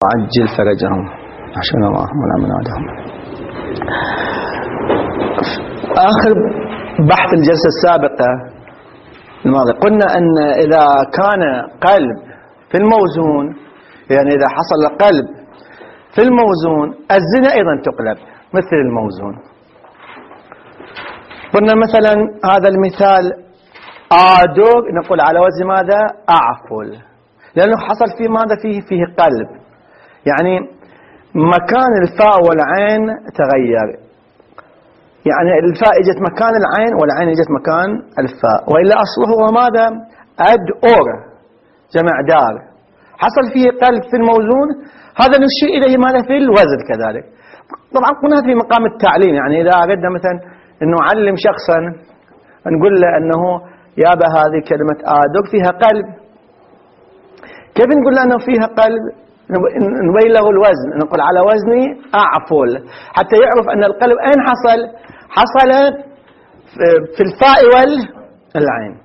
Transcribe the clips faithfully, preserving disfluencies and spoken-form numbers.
عجل فرجهم عشان الله ولا منادهم. آخر بحث الجلسة السابقة الماضية قلنا أن إذا كان قلب في الموزون، يعني إذا حصل قلب في الموزون الزنا أيضا تقلب مثل الموزون. قلنا مثلا هذا المثال آدوغ نقول على وزن ماذا؟ أعفل، لأنه حصل فيه ماذا؟ فيه فيه قلب، يعني مكان الفاء والعين تغير، يعني الفاء اجت مكان العين والعين اجت مكان الفاء، وإلا أصله هو ماذا؟ أد أور جمع دار، حصل فيه قلب في الموزون، هذا نشير إليه ماذا؟ في الوزن كذلك. طبعا قلنا في مقام التعليم، يعني إذا أردنا مثلا أنه نعلم شخصا نقول له أنه يابا هذه كلمة آدوغ فيها قلب، كيف نقول له أنه فيها قلب؟ نبين له الوزن، نقول على وزني أعفل، حتى يعرف أن القلب أين حصل؟ حصل في الفاء والعين.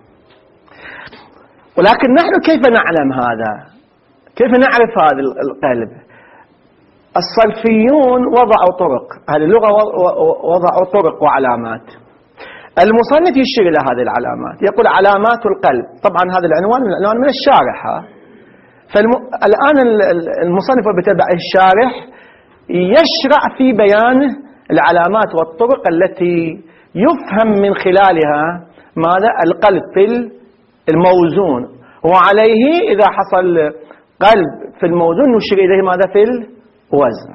ولكن نحن كيف نعلم هذا؟ كيف نعرف هذا القلب؟ الصرفيون وضعوا طرق، هذه اللغة وضعوا طرق وعلامات. المصنف يشير إلى هذه العلامات، يقول علامات القلب. طبعا هذا العنوان من العنوان من الشارح، فالآن المصنف بتبع الشارح يشرع في بيان العلامات والطرق التي يفهم من خلالها ماذا؟ القلب في الموزون، وعليه إذا حصل قلب في الموزون نشير إليه ماذا؟ في الوزن.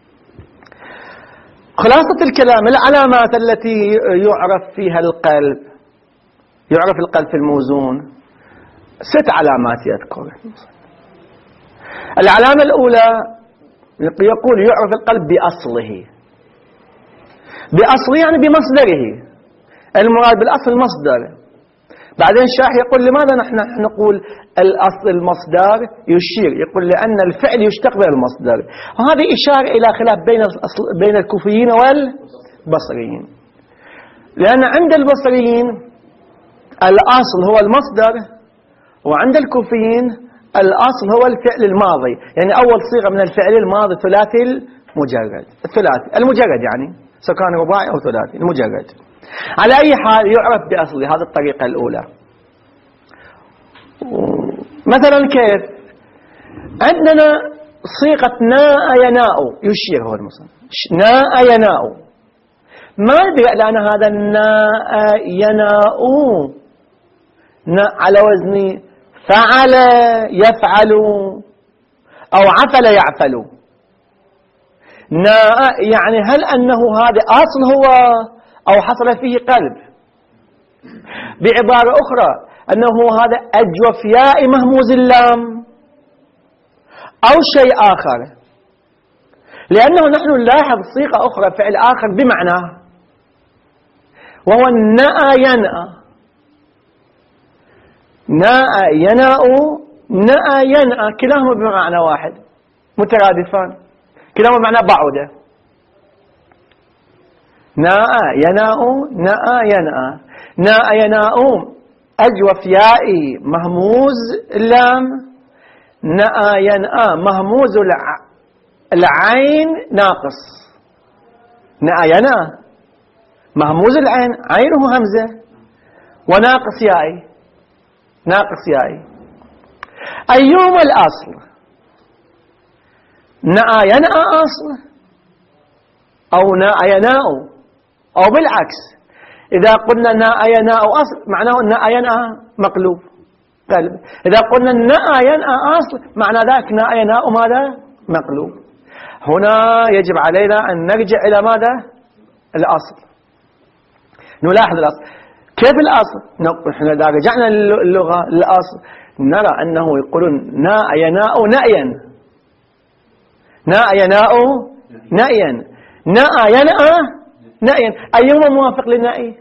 خلاصة الكلام العلامات التي يعرف فيها القلب، يعرف القلب في الموزون ست علامات يذكر. العلامة الأولى يقول يعرف القلب بأصله، بأصله يعني بمصدره، المراد بالأصل مصدر. بعدين الشارح يقول لماذا نحن نقول الأصل المصدر؟ يشير يقول لأن الفعل يشتق من المصدر، وهذه إشارة إلى خلاف بين بين الكوفيين والبصريين، لأن عند البصريين الأصل هو المصدر، وعند الكوفيين الأصل هو الفعل الماضي، يعني أول صيغة من الفعل الماضي ثلاثي المجرد، الثلاثي المجرد يعني سواء كان رباعي أو ثلاثي المجرد. على أي حال يعرف بأصله، هذه الطريقة الأولى. مثلا كيف؟ عندنا صيغة ناء يناء، يشير هو المصنف ناء يناء، ما ندري لأن هذا الناء يناء على وزن فعل يفعل أو عفل يعفل. ناء يعني هل أنه هذا أصل هو أو حصل فيه قلب؟ بعبارة أخرى أنه هذا أجوف ياء مهموز اللام أو شيء آخر، لأنه نحن نلاحظ صيغة أخرى فعل آخر بمعناه وهو الناء ينأى، ناء يناء ناء ينأى كلاهما بمعنى واحد مترادفان، كلاهما بمعنى بعودة. ناء يناء ناء ينأى، ناء يناء أجوف يائي مهموز اللام، ناء ينأى مهموز العين ناقص، ناء ينأى مهموز العين عينه همزة وناقص يائي، ناقص يائي. أيهما الأصل؟ ناء ينأى أصل أو ناء يناء، أو بالعكس إذا قلنا ناء يناء أصل معناه ناء ينأى مقلوب قلب، إذا قلنا ناء ينأى أصل معنى ذلك ناء يناء ماذا؟ مقلوب. هنا يجب علينا أن نرجع إلى ماذا؟ الأصل، نلاحظ الأصل. كيف الأصل؟ نحن إذا رجعنا للغة الأصل نرى أنه يقولون ناء يناء نأيا، ناء يناء نأيا، ناء ينأى نأيا. أيهما موافق للنأي؟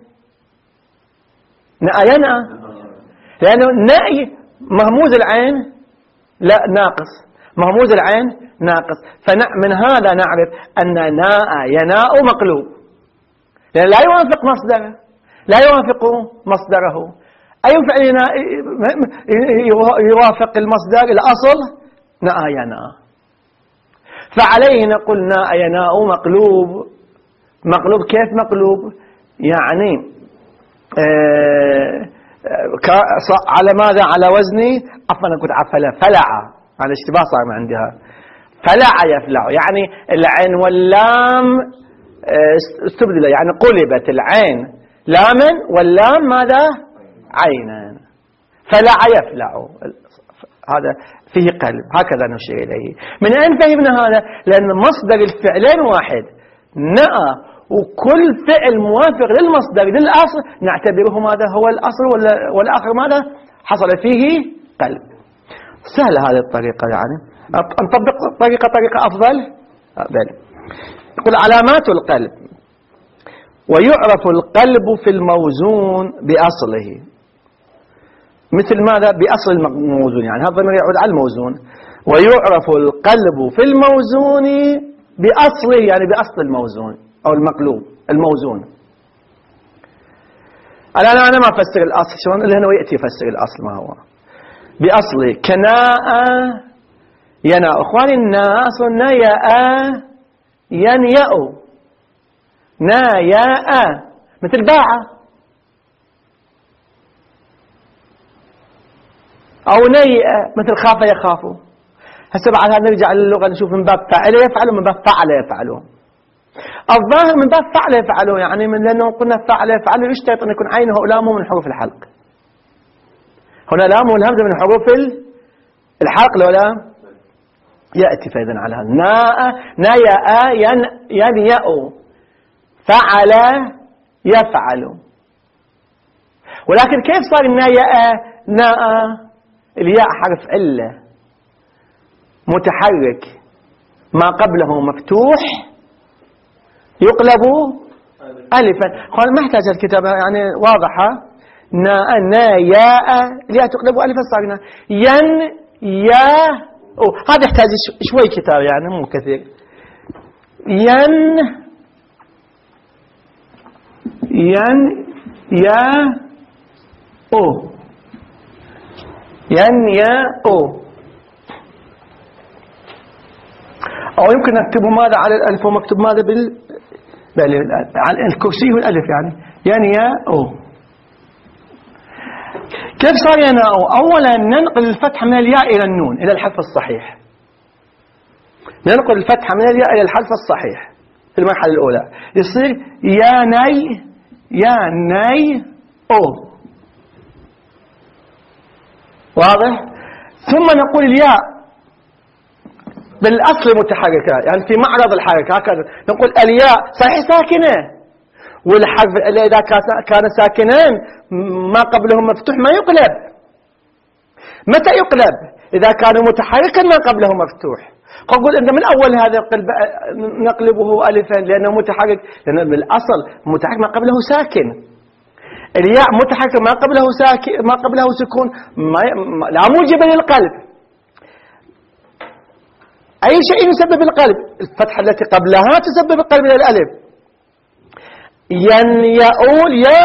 ناء ينأى، لأنه نأي مهموز العين لا ناقص، مهموز العين ناقص، فمن هذا نعرف أن ناء يناء مقلوب، لأن لا يوافق مصدره، لا يوافق مصدره. أي فعل يوافق المصدر الأصل؟ ناء يناء. فعليه نقول ناء يناء مقلوب. مقلوب كيف مقلوب؟ يعني آه على ماذا؟ على وزني عفوا أنا كنت عفلا فلع، هذا اشتباه صار من عندها. فلع يفلع، يعني العين واللام استبدل، يعني قلبت العين لاما واللام ماذا؟ عينا. فلع يفلع، هذا فيه قلب، هكذا نشير إليه. من أين فهمنا هذا؟ لأن مصدر الفعلين واحد، نأى، وكل فعل موافق للمصدر للأصل نعتبره ماذا هو الأصل، والآخر ماذا حصل فيه قلب. سهلة هذه الطريقة، يعني نطبق طريقة طريقة أفضل. بل يقول علامات القلب: ويعرف القلب في الموزون بأصله. مثل ماذا؟ بأصل الموزون، يعني هذا الضمير يعود على الموزون. ويعرف القلب في الموزون بأصله، يعني بأصل الموزون أو المقلوب الموزون. الآن أنا ما أفسر الأصل، شلون اللي هنا يأتي يفسر الأصل ما هو بأصله. كناء يناء. أخواني الناء أصل نياء ينيأ، ناياء مثل باع أو نيئ مثل خاف يخاف. هسه بعد هذا نرجع للغة نشوف من باب فعل يفعل ومن باب فعل يفعلون. الظاهر من باب فعل يفعلون، يعني من لأنه قلنا فعل يفعل يشترط أن يكون عينه لامه من حروف الحلق. هنا لامه والهمزة من حروف الحلق لو لا يأتي. فإذن على هذا ناء نيأ ينيأ، فعل يفعل. ولكن كيف صار نيأ ناء؟ الياء حرف علة متحرك ما قبله مفتوح يقلب ألفا. ما احتاج الكتابة يعني واضحة. ناء ناياء الياء تقلب ألفا صار ين يا أو. هذا يحتاج شوي كتاب يعني مو كثير. ين ين يا أو ين يا أو. أو يمكن نكتبه ماذا على الألف ومكتوب ماذا بال على الكرسي والألف، يعني ين يا أو. كيف صار ينا أو؟ أولا ننقل الفتحة من الياء إلى النون إلى الحرف الصحيح. ننقل الفتحة من الياء إلى الحرف الصحيح في المرحلة الأولى، يصير يا ني يا ني أو. واضح؟ ثم نقول الياء بالأصل متحركة، يعني في معرض الحركة هكذا نقول الياء صحيح ساكنة، والحرف إذا كان ساكنان ما قبله مفتوح ما يقلب. متى يقلب؟ إذا كان متحركا ما قبله مفتوح. قل إن من أول هذا نقلبه ألفا لأنه متحرك، لأن بالأصل متحرك ما قبله ساكن. الياء متحرك ما قبله ساكن ما قبله سكون ما لا موجب للقلب. أي شيء يسبب القلب، الفتحة التي قبلها تسبب القلب إلى الألف. ين يقول يا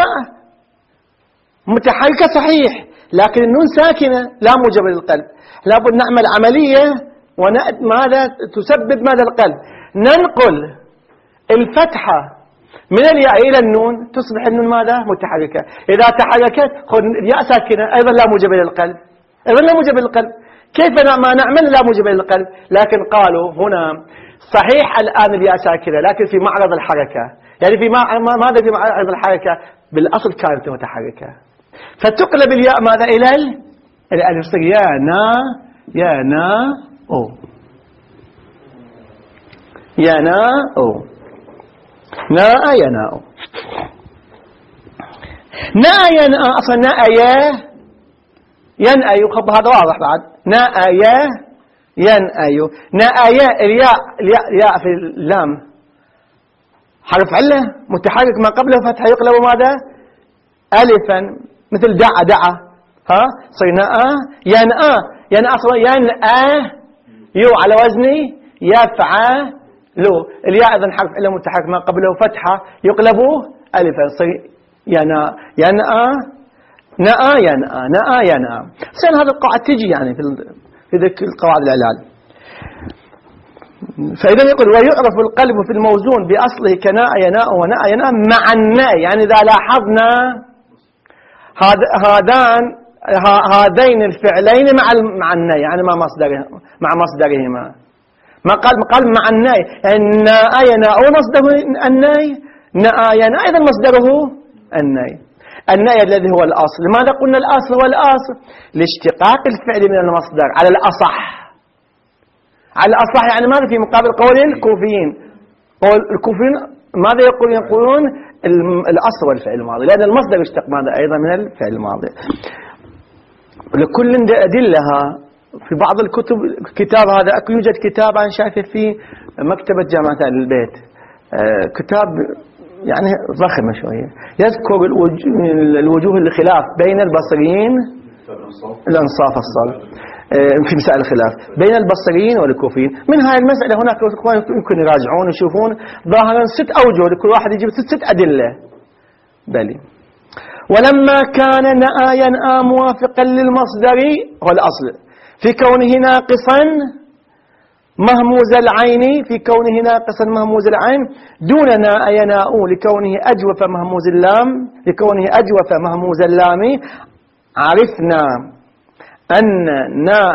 متحركة صحيح، لكن النون ساكنة لا موجب للقلب. لابد نعمل عملية وماذا تسبب ماذا القلب. ننقل الفتحة من الياء إلى النون تصبح النون ماذا متحركة. إذا تحركت الياء ساكنة أيضا لا موجب للقلب، أيضا لا موجب للقلب. كيف ما نعمل لا موجب للقلب؟ لكن قالوا هنا صحيح الآن الياء ساكنة لكن في معرض الحركة، يعني في ماذا في معرض الحركة؟ بالأصل كانت متحركة، فتقلب الياء ماذا إلى الألف، يصير يا نا يا نا أو يا نا أو نا يا نا أو. نا يا نا أصلا نا يا ين أيو، خب هذا واضح بعد. نا يا ين أيو نا يا الياء الياء الياء في اللام حرف علة متحرك ما قبله فتحة يقلب ماذا ألفا، مثل دعا دعا ها صينا ينأ ينأ أصلا ينأ يو على وزني يفعل لو. الياء أيضا حرف علة متحرك ما قبله فتحة يقلب ألفا، صي ينأ ينأ نأ ينأ نأ ينأ. سين هذا القواعد تجي يعني في في ذيك القواعد العلال. فإذا يقول ويعرف القلب في الموزون بأصله كناء يناء وناء يناء مع الناء. يعني إذا لاحظنا هذان هذين الفعلين مع مع الناء، يعني مع مصدره مع مصدرهما. ما قال قال مع الناء، الناء يناء مصدره الناء، ناء يناء إذا مصدره الناء. الناء الذي هو الأصل. لماذا قلنا الأصل هو الأصل؟ لاشتقاق الفعل من المصدر على الأصح. على الأصح يعني ماذا في مقابل قول الكوفيين؟ قول الكوفيين ماذا يقولون؟ يقولون الأصل والفعل الماضي، لأن المصدر يشتق ماذا أيضا من الفعل الماضي. لكل أدلها في بعض الكتب. كتاب هذا يوجد كتاب أنا شايفه في مكتبة جامعة أهل البيت، كتاب يعني ضخم شوية، يذكر الوجوه الخلاف بين البصريين الأنصاف الصالح في مسائل الخلاف بين البصريين والكوفيين. من هاي المسألة هناك يمكن يراجعون ويشوفون ظاهرا ست أوجه، لكل واحد يجيب ست, ست أدلة. بلي ولما كان ناء يناء موافقا للمصدر هو الأصل في كونه ناقصا مهموز العين، في كونه ناقصا مهموز العين دون ناء يناء لكونه أجوف مهموز اللام، لكونه أجوف مهموز اللام. عرفنا أن ناء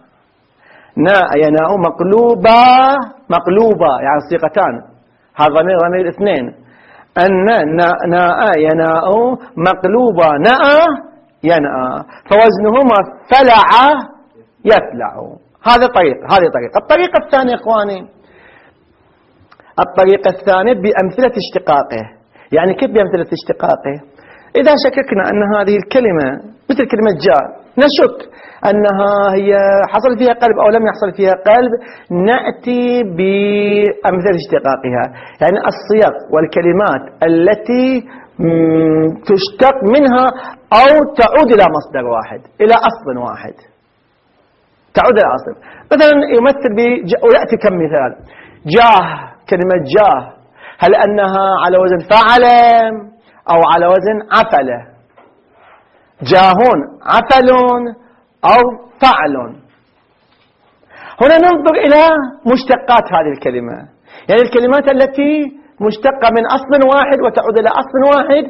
ناء يناء مقلوبة مقلوبة يعني صيغتان، هذا ضمير ضمير اثنين. أن ناء يناء مقلوبة ناء يناء، فوزنهما فلع يفلع. هذا طريق هذه طريقة. الطريقة الثانية إخواني، الطريقة الثانية بأمثلة اشتقاقه. يعني كيف بأمثلة اشتقاقه؟ إذا شككنا أن هذه الكلمة مثل كلمة جاء، نشك أنها هي حصل فيها قلب أو لم يحصل فيها قلب، نأتي بأمثلة اشتقاقها. يعني الصيغ والكلمات التي تشتق منها أو تعود إلى مصدر واحد، إلى أصل واحد، تعود إلى أصل. مثلا يمثل ويأتي كم مثال. جاه، كلمة جاه هل أنها على وزن فعل أو على وزن عفل؟ جاهون عفل أو فعل. هنا ننظر إلى مشتقات هذه الكلمة، يعني الكلمات التي مشتقة من أصل واحد وتعود إلى أصل واحد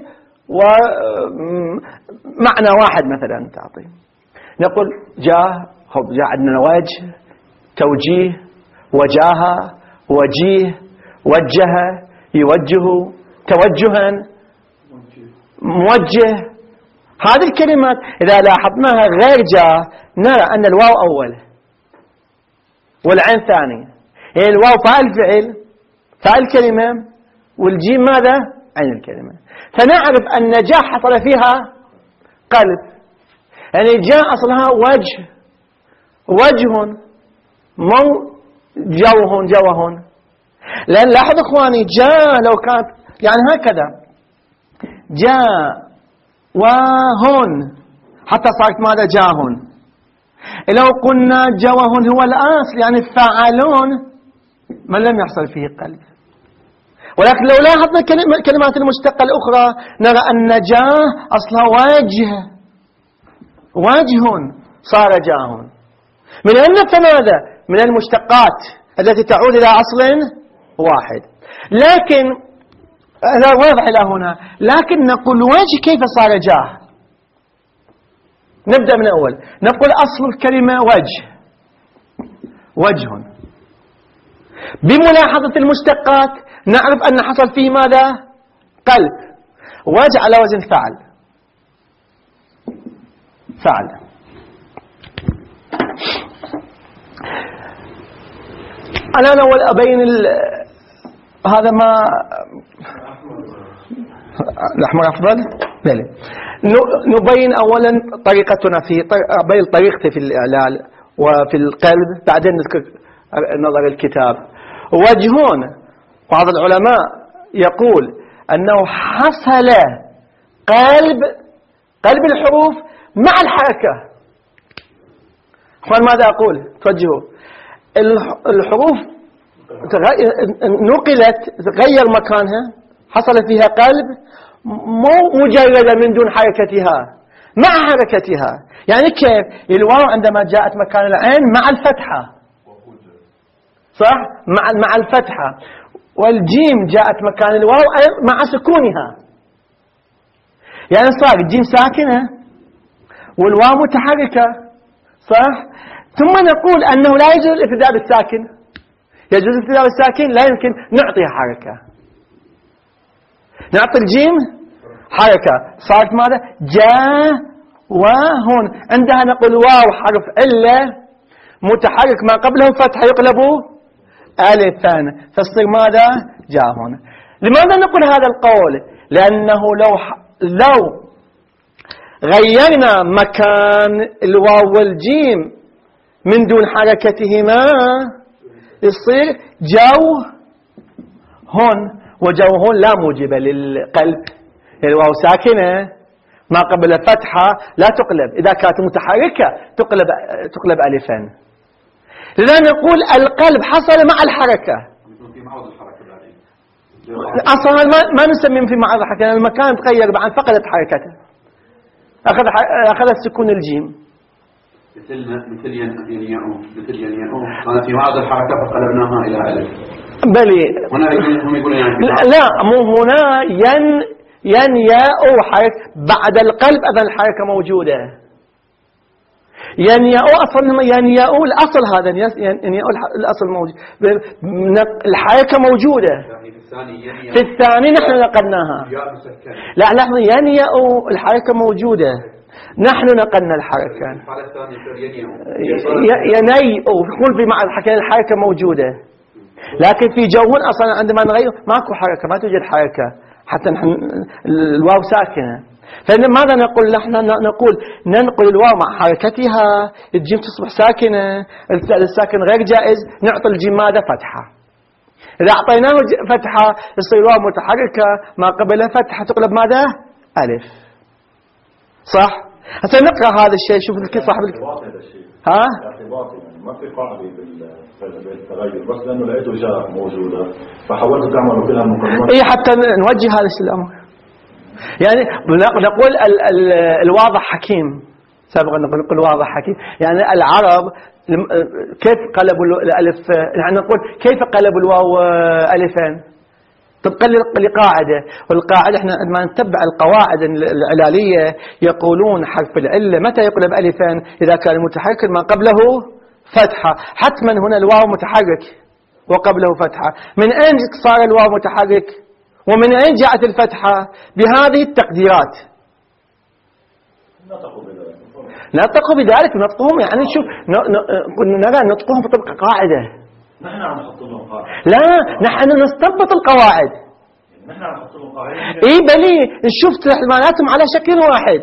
ومعنى واحد. مثلا تعطي نقول جاه، خب جاء عندنا وجه، توجيه، وجاهة، وجيه، وجه، يوجه، توجها، موجه. هذه الكلمات إذا لاحظناها غير جاه نرى أن الواو أول والعين ثاني. يعني الواو فاعل فعل فاعل كلمة، والجيم ماذا؟ عين الكلمة. فنعرف أن جاه حصل فيها قلب. يعني جاء أصلها وجه، وجه، مو جوه جوه. لأن لاحظ إخواني جاء لو كانت يعني هكذا جاء وهن حتى صارت ماذا؟ جاهن. لو قلنا جوهن هو الأصل يعني فعلون من لم يحصل فيه قلب. ولكن لو لاحظنا الكلمات المشتقة الأخرى نرى أن جاه أصلها وجه، وجه صار جاهن. من أين فماذا؟ من المشتقات التي تعود إلى أصل واحد. لكن هذا واضح إلى هنا. لكن نقول وجه كيف صار جاه؟ نبدأ من أول. نقول أصل الكلمة وجه، وجه. بملاحظة المشتقات نعرف أن حصل فيه ماذا؟ قلب. وجه على وزن فعل، فعل. أنا أول أبين هذا ما الأحمر أفضل. بلي نبين أولا طريقتنا في بين طريقتي في الإعلال وفي القلب، بعدين نذكر نظر الكتاب. وجهون بعض العلماء يقول أنه حصل قلب قلب الحروف مع الحركة. أخوان ماذا أقول؟ توجهوا. الحروف نقلت، تغير مكانها، حصل فيها قلب مو مجردة من دون حركتها، مع حركتها. يعني كيف؟ الواو عندما جاءت مكان العين مع الفتحة صح؟ مع مع الفتحة. والجيم جاءت مكان الواو مع سكونها، يعني صار الجيم ساكنة والواو متحركة، صح؟ ثم نقول أنه لا يجوز الابتداء بالساكن. يجوز الابتداء بالساكن، لا يمكن نعطيها حركة، نعطي الجيم حركة، صارت ماذا؟ جاء. وهون عندها نقول واو حرف علة متحرك ما قبله فتحة يقلب ألفا، فتصير ماذا؟ جاء هنا. لماذا نقول هذا القول؟ لأنه لو لو غيرنا مكان الواو والجيم من دون حركتهما يصير جو هون، وجو هون لا موجب للقلب. الواو ساكنة ما قبل فتحة لا تقلب، إذا كانت متحركة تقلب تقلب ألفا. لذا نقول القلب حصل مع الحركة. أصلا ما, ما نسميه في معرض الحركة، لأن المكان تغير بعد فقدت حركته، أخذ أخذت سكون الجيم. مثل مثل ينياء مثل ينياء كانت في معرض الحركة فقلبناها إلى ألف. بلي هنا هم يقولون يعني لا, لا مو هنا ين ينياء حركة بعد القلب، أذن الحركة موجودة. ينياء أصلا ينياء الأصل، هذا ينياء الأصل موجود، الحركة موجودة. في الثاني نحن نقلناها. لا لحظة، ينياء الحركة موجودة، نحن نقلنا الحركة. ينيء يقول في معنى الحركة الحركة موجودة، لكن في جوهن أصلا عندما نغير ماكو حركة، ما توجد حركة، حتى نحن الواو ساكنة. فماذا نقول؟ نحن نقول ننقل الواو مع حركتها، الجيم تصبح ساكنة، الساكن غير جائز، نعطي الجيم ماذا؟ فتحة. إذا أعطيناه فتحة يصير الواو متحركة ما قبلها فتحة تقلب ماذا؟ ألف، صح؟ هسه نقرأ هذا الشيء، شوف كيف صاحب ها؟ ما في قاعدة بالتغير، بس لأنه لقيته جاء موجودة فحاولت تعمل كلها مقدمات. إيه حتى نوجه هذا الأمر. يعني نقول ال ال الواضح حكيم، سابقا نقول واضح حكيم، يعني العرب كيف قلبوا الألف، يعني نقول كيف قلبوا الواو ألفين طبقا لقاعدة، والقاعدة احنا عندما نتبع القواعد العلالية يقولون حرف العلة متى يقلب ألفين؟ إذا كان متحرك ما قبله فتحة، حتما هنا الواو متحرك وقبله فتحة. من أين صار الواو متحرك ومن أين جاءت الفتحة؟ بهذه التقديرات نطقوا بذلك. نطقهم يعني شوف نرى نطقهم بطبق قاعدة. نحن عم نحط لهم قاعدة. لا نحن نستنبط القواعد. نحن عم نحط لهم قاعدة. اي بلي شفت معناتهم على شكل واحد،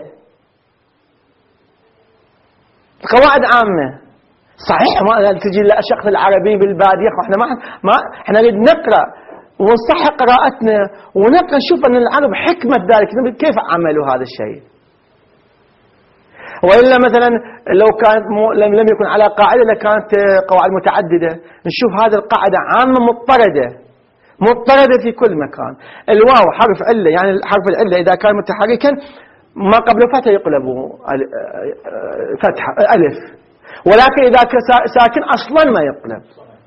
القواعد عامة صحيح. ما تجي الشخص العربي بالبادية، احنا ما ما احنا نريد نقرأ ونصحح قراءتنا ونقرأ نشوف ان العرب حكمة ذلك كيف عملوا هذا الشيء. وإلا مثلا لو كانت لم لم يكن على قاعدة لكانت قواعد متعددة. نشوف هذه القاعدة عامة مضطردة مضطردة في كل مكان. الواو حرف علة، يعني حرف العلة إذا كان متحركا ما قبل فتحة يقلب فتحة ألف، ولكن إذا كان ساكن أصلا ما يقلب.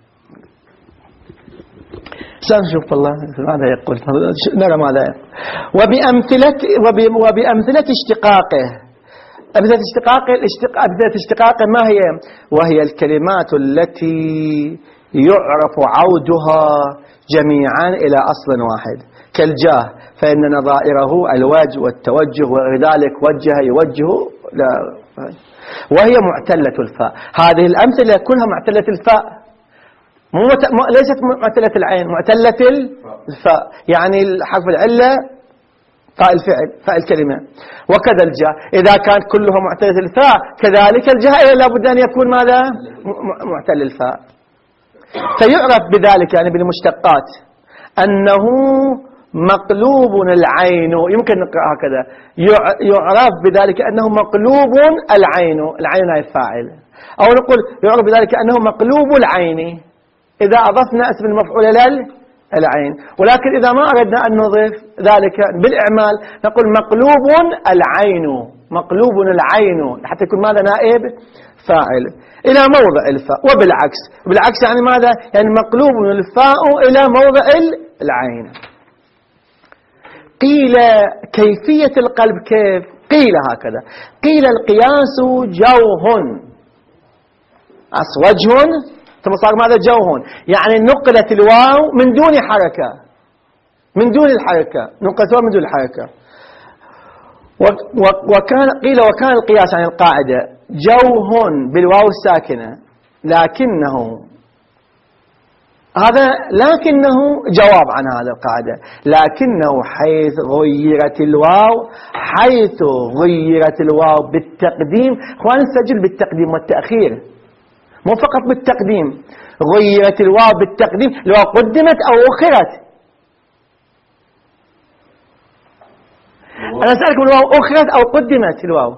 سنشوف الله ماذا يقول، نرى ماذا يقول. وبأمثلة وبأمثلة اشتقاقه. أمثلة اشتقاق أمثلة اشتقاق ما هي؟ وهي الكلمات التي يعرف عودها جميعا إلى أصل واحد، كالجاه فإن نظائره الوجه والتوجه، وذلك وجه يوجه لا. وهي معتلة الفاء. هذه الأمثلة كلها معتلة الفاء، مو ليست معتلة العين، معتلة الفاء، يعني حرف العلة فاء الفعل فاء الكلمة. وكذا الجاء إذا كانت كلها معتلة الفاء كذلك الجاء لابد أن يكون ماذا؟ معتل الفاء. فيعرف بذلك يعني بالمشتقات أنه مقلوب العين، يمكن نقرأ هكذا، يعرف بذلك أنه مقلوب العين، العين هي الفاعل، أو نقول يعرف بذلك أنه مقلوب العين إذا أضفنا اسم المفعول لل العين. ولكن إذا ما أردنا أن نضيف ذلك بالإعمال نقول مقلوب العين. مقلوب العين حتى يكون ماذا نائب فاعل إلى موضع الفاء، وبالعكس بالعكس يعني ماذا؟ يعني مقلوب الفاء إلى موضع العين. قيل كيفية القلب كيف؟ قيل هكذا، قيل القياس جوه أصل وجه ثم صار ماذا؟ جوه، يعني نقلت الواو من دون حركة، من دون الحركة، نقلت الواو من دون الحركة. وكان قيل وكان القياس عن القاعدة جوه بالواو الساكنة، لكنه هذا لكنه جواب عن هذا القاعدة، لكنه حيث غيرت الواو حيث غيرت الواو بالتقديم. اخوان نسجل بالتقديم والتأخير مو فقط بالتقديم، غيرت الواو بالتقديم، الواو قدمت أو أخرت. أنا أسألكم الواو أخرت أو قدمت؟ الواو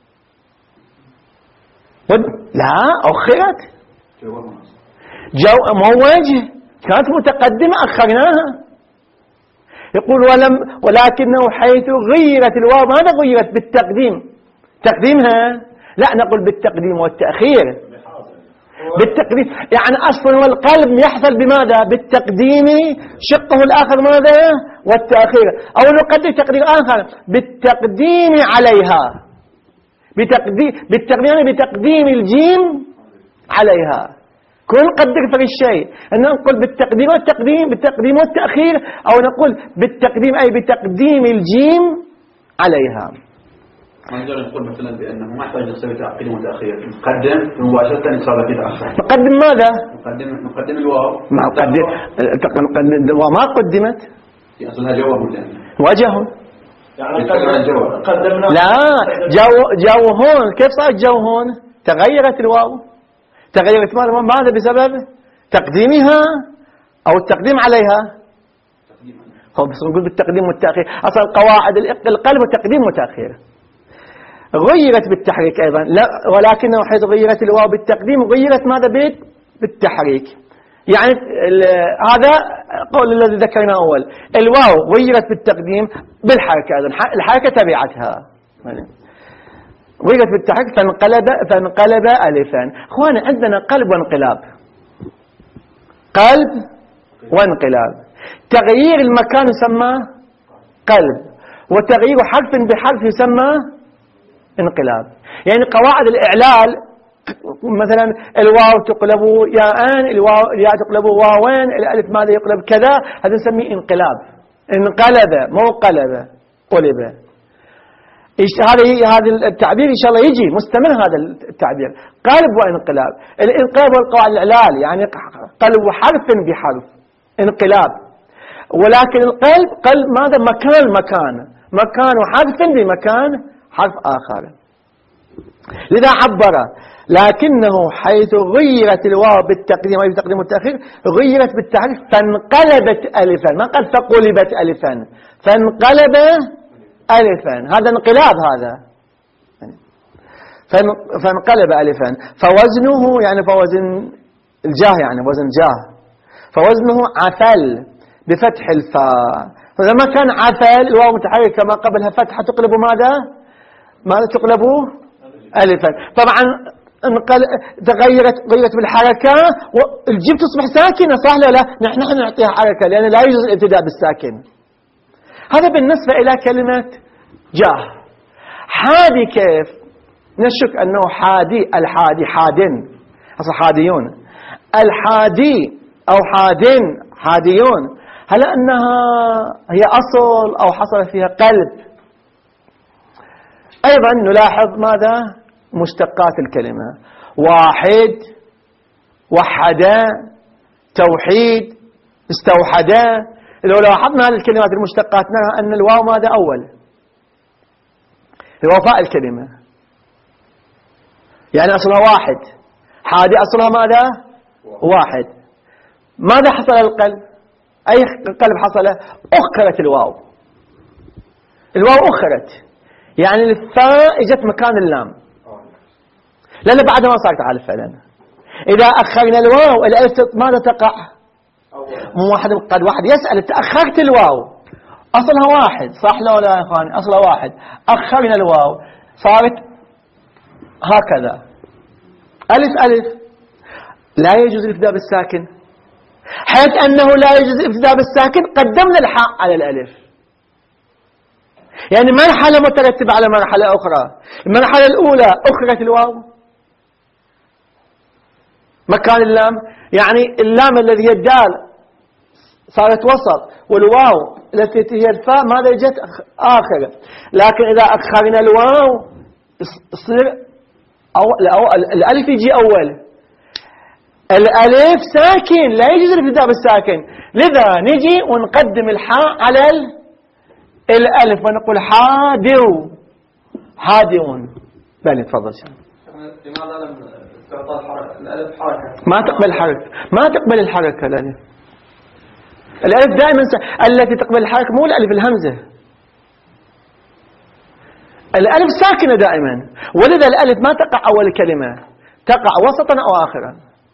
قد... لا أخرت، جو ما هو وجه، كانت متقدمة أخرناها. يقول ولم ولكنه حيث غيرت الواو، ماذا غيرت؟ بالتقديم، تقديمها لا نقول بالتقديم والتأخير، بالتقديم يعني أصلا والقلب يحصل بماذا؟ بالتقديم شقه الآخر ماذا؟ والتأخير، أو نقدر تقدير آخر بالتقديم عليها، بتقديم بالتقديم بتقديم الجيم عليها. كل قدر في الشيء أن نقول بالتقديم والتقديم، بالتقديم والتأخير، أو نقول بالتقديم أي بتقديم الجيم عليها. ما نقدر نقول مثلا بأنه ما يحتاج نسوي تقديم وتأخير، نقدم مباشرة يصير في تأخير. نقدم ماذا؟ نقدم نقدم الواو. ما نقدم نقدم الواو ما قدمت. في أصلها جواب ولا؟ وجه. يعني قدمنا. لا جو جو هون، كيف صار جو هون؟ تغيرت الواو، تغيرت ماذا؟ بسبب تقديمها أو التقديم عليها. هو بس نقول بالتقديم والتأخير، أصلا قواعد القلب والتقديم والتأخير. غيرت بالتحريك أيضا، لا ولكنه حيث غيرت الواو بالتقديم غيرت ماذا؟ بالتحريك. يعني هذا قول الذي ذكرناه أول، الواو غيرت بالتقديم بالحركة أيضا، الحركة تبعتها غيرت بالتحريك فانقلب فانقلب ألفا. أخوانا عندنا قلب وانقلاب، قلب وانقلاب. تغيير المكان يسمى قلب، وتغيير حرف بحرف يسمى انقلاب. يعني قواعد الإعلال مثلا الواو تقلب ياءان، الواو الياء تقلب واوين، الألف ماذا يقلب كذا، هذا نسميه انقلاب. انقلب مو قلب، قلب. هذا هذا التعبير إن شاء الله يجي مستمر، هذا التعبير قلب وانقلاب. الانقلاب والقواعد الإعلال يعني قلب حرف بحرف انقلاب، ولكن القلب قلب ماذا؟ مكان مكان مكان حرف بمكان حرف آخر. لذا عبر لكنه حيث غيرت الواو بالتقديم أي بالتقديم والتأخير غيرت بالتحريك فانقلبت ألفا، ما قال فقلبت ألفا، فانقلب ألفا، هذا انقلاب هذا، فانقلب ألفا. فوزنه يعني فوزن الجاه، يعني وزن جاه، فوزنه عفل بفتح الفاء. فإذا ما كان عفل الواو متحركة ما قبلها فتحة تقلب ماذا؟ ماذا تقلب؟ ألفا. طبعا انقل... تغيرت غيرت بالحركة، والجيم تصبح ساكنة، صح ولا لا؟ نحن نحن نعطيها حركة لأن لا يجوز الابتداء بالساكن. هذا بالنسبة إلى كلمة جاه. حادي كيف؟ نشك أنه حادي، الحادي حادن، أصل حاديون، الحادي أو حادن حاديون، هل أنها هي أصل أو حصل فيها قلب؟ أيضا نلاحظ ماذا؟ مشتقات الكلمة، واحد، وحدا، توحيد، استوحدا. لو لاحظنا هذه الكلمات المشتقات نرى أن الواو ماذا؟ أول، الوفاء الكلمة، يعني أصلها واحد. حادي أصلها ماذا؟ واحد. ماذا حصل للقلب؟ أي قلب حصل؟ أخرت الواو، الواو أخرت، يعني الفاء اجت مكان اللام، لأن بعدها ما صارت على فعلا. إذا أخرنا الواو الألف ماذا تقع؟ مو واحد قد واحد يسأل تأخرت الواو أصلها واحد، صح لا لا يا إخواني؟ أصلها واحد، أخرنا الواو صارت هكذا ألف ألف، لا يجوز الابتداء بالساكن، حيث أنه لا يجوز الابتداء بالساكن قدمنا الحاء على الألف، يعني مرحلة مترتبة على مرحلة أخرى. المرحلة الأولى أخرت الواو مكان اللام، يعني اللام الذي هي الدال صارت وسط، والواو التي هي الفاء ماذا جت آخر. لكن إذا أخرنا الواو يصير الألف يجي أول، الألف ساكن لا يجوز الابتداء بالساكن، لذا نجي ونقدم الحاء على الألف ونقول حادو حادون. بل تفضل شان. لماذا لم تعطى الألف حركة؟ ما تقبل حركة، ما تقبل الحركة الألف. الألف دائما س... التي تقبل الحركة مو الألف، الهمزة. الألف ساكنة دائما، ولذا الألف ما تقع أول كلمة، تقع وسطا أو آخرا.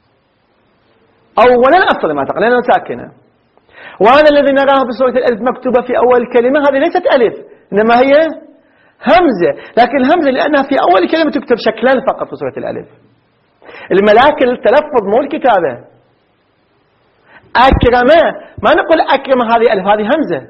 أولا أصلا ما تقع لأنها ساكنة. وهذا الذي نراه بصورة الألف مكتوبة في أول كلمة، هذه ليست ألف إنما هي همزة، لكن الهمزة لأنها في أول كلمة تكتب شكلا فقط في صورة الألف. الملاك التلفظ مو الكتابة. أكرم ما نقول أكرم هذه ألف، هذه همزة.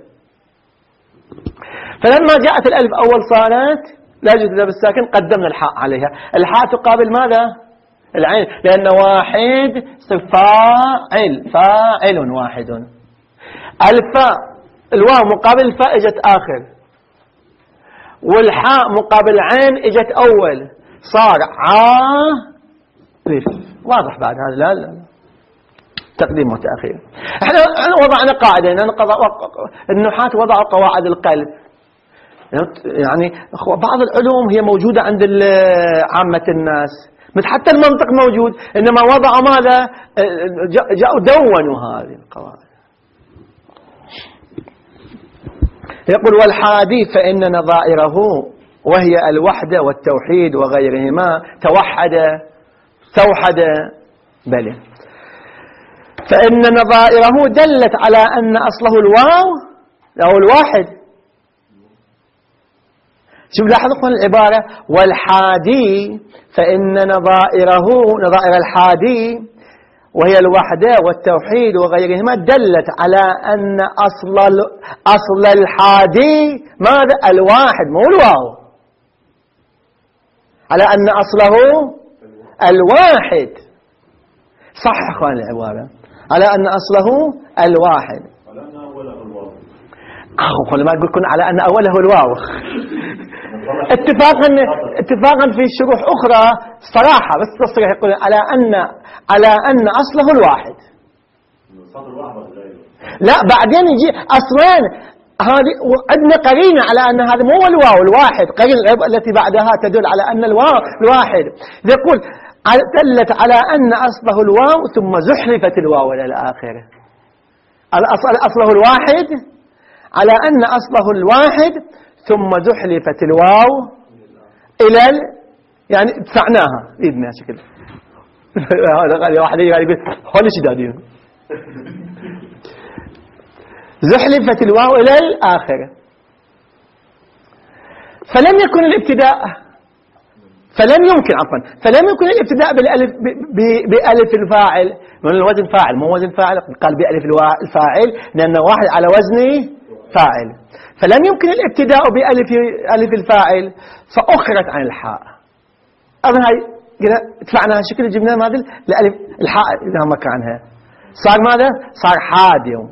فلما جاءت الألف أول صارت لا يجوز لها بالساكن، قدمنا الحاء عليها. الحاء تقابل ماذا؟ العين، لأن واحد فاعل، فاعل واحد. الفاء الواو مقابل الفاء اجت آخر، والحاء مقابل عين اجت أول، صار عارف. واضح بعد هذا؟ لا لا تقديم وتأخير. احنا وضعنا قاعدة، النحاة وضعوا قواعد القلب. يعني بعض العلوم هي موجودة عند عامة الناس، مثل حتى المنطق موجود، إنما وضعوا ماذا؟ جاءوا دونوا هذه القواعد. يقول والحادي فإن نظائره وهي الوحدة والتوحيد وغيرهما توحد توحد بل فإن نظائره دلت على أن أصله الواو أو الواحد. شوف لاحظوا العبارة والحادي فإن نظائره، نظائر الحادي وهي الوحدة والتوحيد وغيرهما دلت على أن أصل أصل الحادي ماذا؟ الواحد مو الواو، على أن أصله الواحد. صح أخوان العبارة، على أن أصله الواحد. على أن أوله الواو. أخو ما أقول كن على أن أوله الواو. اتفاقا اتفاقا في شروح أخرى صراحة، بس تصريح يقول على أن على أن أصله الواحد. لا بعدين يجي أصلا هذه عندنا قرينة على أن هذا مو الواو الواحد، قرينة التي بعدها تدل على أن الواو الواحد. يقول دلت على أن أصله الواو ثم زحرفت الواو إلى الآخر. أصله الواحد على أن أصله الواحد ثم زحلفت الواو إلى ال... يعني دفعناها بإذنها شكل. هذا قال واحد يقول هل شدادين. زحلفت الواو إلى الآخرة، فلم يكن الابتداء فلم يمكن عفوا فلم يكن الابتداء بالالف بألف الفاعل، من الوزن فاعل مو وزن فاعل، قال بألف الفاعل لأنه واحد على وزن فاعل، فلم يمكن الابتداء بألف ألف الفاعل فأخرت عن الحاء. أظن هاي قلنا دفعناها شكل جبنا ماذا الألف الحاء إذا مكانها صار ماذا؟ صار حادي،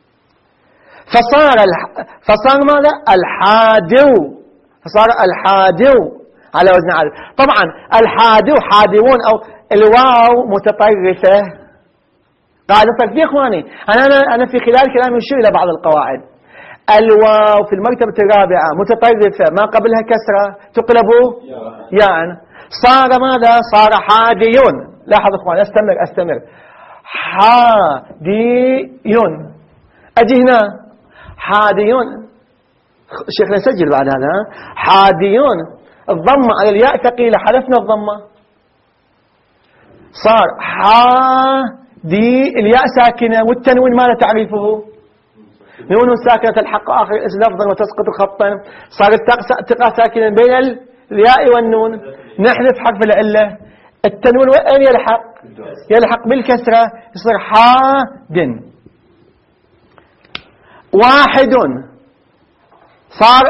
فصار الح... فصار ماذا؟ الحادو، فصار الحادو على وزن عادل. طبعا الحادو حاديون أو الواو متطرفة قاعدة طرف. يا إخواني أنا أنا أنا في خلال كلامي أشير إلى بعض القواعد. الواو في المرتبة الرابعة متطرفة ما قبلها كسرة تقلب يعني صار ماذا؟ صار حاديون. لاحظ إخواني أستمر أستمر حاديون. أجي هنا حاديون، شيخنا سجل بعد هذا حاديون، الضمة على الياء ثقيلة حذفنا الضمة صار حادي، الياء ساكنة والتنوين ماذا تعريفه؟ نون ساكنة تلحق آخر لفظا وتسقط خطا، صار التقاء ساكنا بين الياء والنون نحذف حرف العلة، التنوين وين يلحق؟ يلحق بالكسرة يصير حاد. واحد صار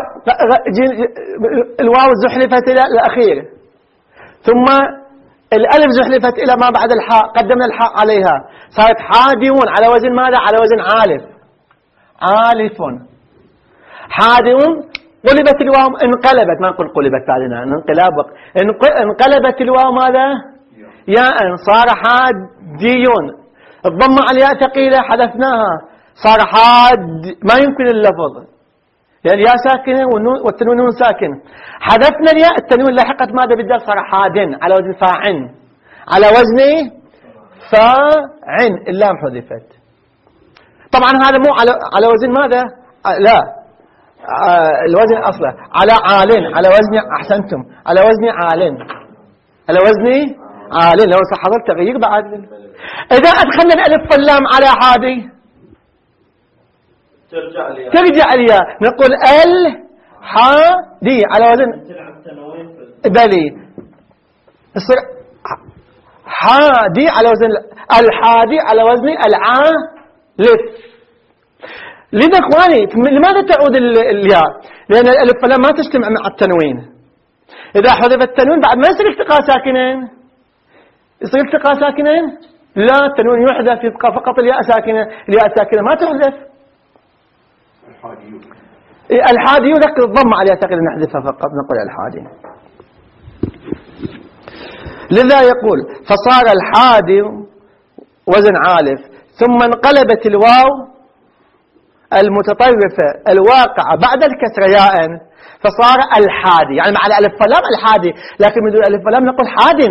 الواو زحلفت إلى الأخير، ثم الألف زحلفت إلى ما بعد الحاء، قدمنا الحاء عليها صارت حادون على وزن ماذا؟ على وزن عالف. عالف حادون. قلبت الواو انقلبت، ما نقول قلبت بعدنا انقلاب، انقلبت الواو ماذا؟ ياء صار حاديون. الضمة على الياء ثقيلة حذفناها صار حاد، ما يمكن اللفظ لأن الياء ساكنة والتنوين نون ساكن. حذفنا الياء، التنوين لحقت ماذا بالدال؟ صار حادن على وزن فاعن، على وزن فاعن، اللام حذفت. طبعا هذا مو على على وزن ماذا؟ لا الوزن أصله على عالين، على وزن، أحسنتم، على وزن عالين، على وزن عالين. لو صح حضرت تغيير بعد. إذا أدخلنا الألف واللام على عادي ترجع لي ترجع الياء، نقول ال حادي على وزن بلي، يصير حادي على وزن الحادي على وزن العالف. لذا اخواني لماذا تعود الياء؟ لأن الألف واللام ما تجتمع مع التنوين. إذا حذف التنوين بعد ما يصير التقاء ساكنين، يصير التقاء ساكنين؟ لا، التنوين يحذف، يبقى فقط الياء ساكنة، الياء الساكنة ما تحذف. الحاديون الحادي يذكر الضم عليها ثقيل نحذفها فقط، نقول الحادي. لذا يقول فصار الحادي وزن عالف، ثم انقلبت الواو المتطرفة الواقعة بعد الكسر ياء فصار الحادي، يعني مع الألف واللام الحادي، لكن من دون الألف واللام نقول حاد.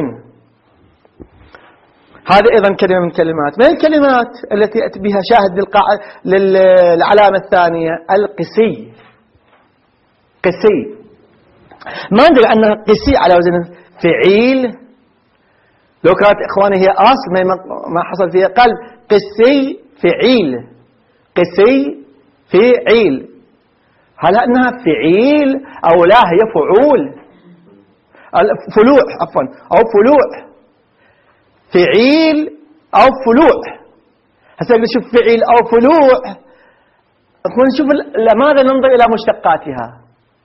هذه أيضا كلمة من كلمات من الكلمات التي يأتي بها شاهد للعلامة الثانية القسي. قسي ما ندري أنها قسي على وزن فعيل، لو كانت إخواني هي أصل ما حصل فيها قلب. قسي فعيل، قسي فعيل، هل أنها فعيل أو لا هي فعول؟ فلوح عفوا، أو فلوح، فعيل أو فلوح. هسه نشوف فعيل أو فلوح، نشوف لماذا ننظر إلى مشتقاتها.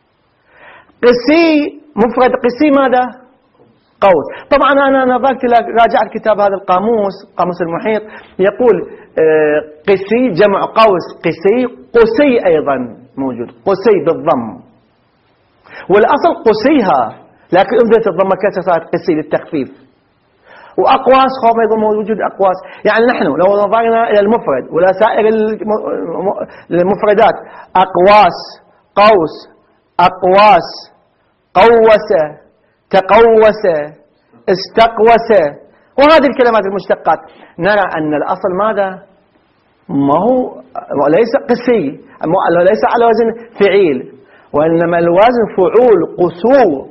قسي مفرد قسي ماذا؟ قوس. طبعا أنا نظرت إلى راجعت كتاب هذا القاموس، قاموس المحيط، يقول قسي جمع قوس، قسي قسي أيضا موجود، قسي بالضم، والأصل قسيها لكن أبدت الضمة كسر صارت قسي للتخفيف. وأقواس خوف أيضا موجود أقواس. يعني نحن لو نظرنا إلى المفرد ولا سائر المفردات، أقواس، قوس، أقواس، قوس، تقوس، استقوس، وهذه الكلمات المشتقات، نرى أن الأصل ماذا؟ ما هو ليس قسي، ليس على وزن فعيل، وإنما الوزن فعول، قسو.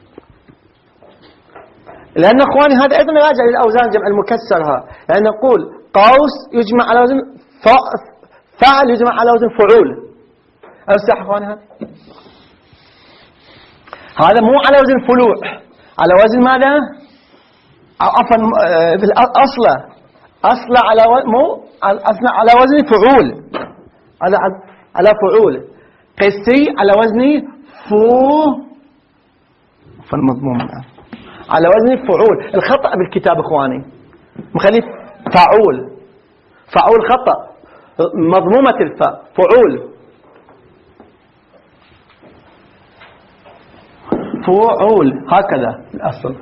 لأن أخواني هذا أيضا راجع للأوزان جمع المكسرها، يعني نقول قوس يجمع على وزن فعل، يجمع على وزن فعول. أفتح أخواني هذا هذا مو على وزن فلوح، على وزن ماذا؟ عفوا في الأصل أصل على و... مو أصل على وزن فعول، على على فعول. قسي على وزن فو فالمضموم على وزن فعول. الخطأ بالكتاب إخواني مخلي فعول، فعول خطأ، مضمومة الفاء فعول، فعول هكذا الأصل.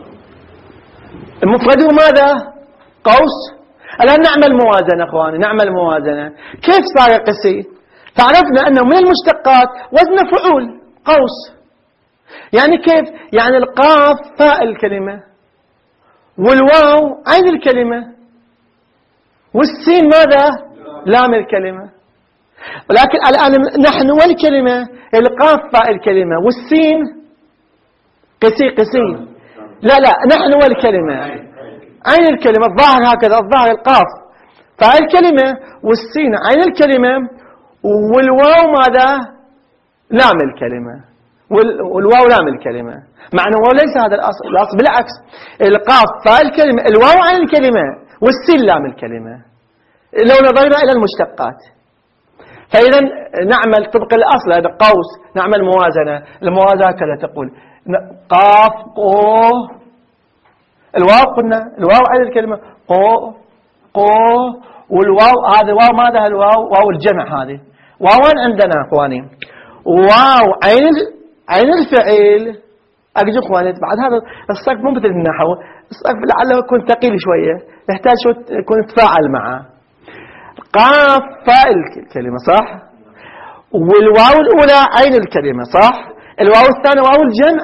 المفرد ماذا؟ قوس. الآن نعمل موازنة أخواني، نعمل موازنة. كيف صار قسي؟ تعرفنا أنه من المشتقات وزن فعول قوس. يعني كيف؟ يعني القاف فاء الكلمة، والواو عين الكلمة، والسين ماذا؟ لام الكلمة. ولكن الآن نحن والكلمة القاف فاء الكلمة والسين قسي قسي. لا لا نحن والكلمة عين الكلمة، الظاهر هكذا، الظاهر القاف فاء الكلمة والسين عين الكلمة، والواو ماذا؟ لام الكلمة، والواو لام الكلمة، مع أنه الواو ليس هذا الأصل، الأصل بالعكس، القاف فاء الكلمة، الواو عين الكلمة، والسين لام الكلمة لو نظرنا إلى المشتقات. فإذا نعمل طبق الأصل، هذا قوس، نعمل موازنة. الموازنة هكذا تقول قاف قو، الواو قلنا الواو عين الكلمة قو قو، والواو هذا واو ماذا؟ الواو واو الجمع، هذه واوان عندنا اخواني، واو عين عين الفعل. اجي اخواني بعد هذا الصرف مو مثل النحو، الصرف لعله يكون ثقيل شويه، يحتاج شويه يكون تفاعل معه. قاف فاء الكلمه صح، والواو الاولى عين الكلمه صح، الواو الثانيه واو الجمع،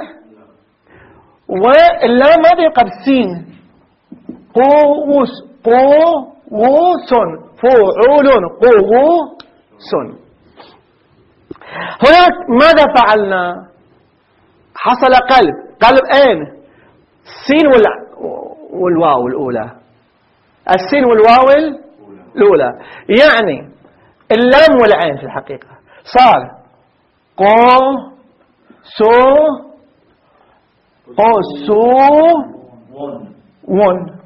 واللام ماذا يبقى بالسين؟ قوس قوس فعول قوس. هناك ماذا فعلنا؟ حصل قلب، قلب اين؟ السين والواو الأولى، السين والواو الأولى، يعني اللام والعين في الحقيقة صار قو سو قو سو ون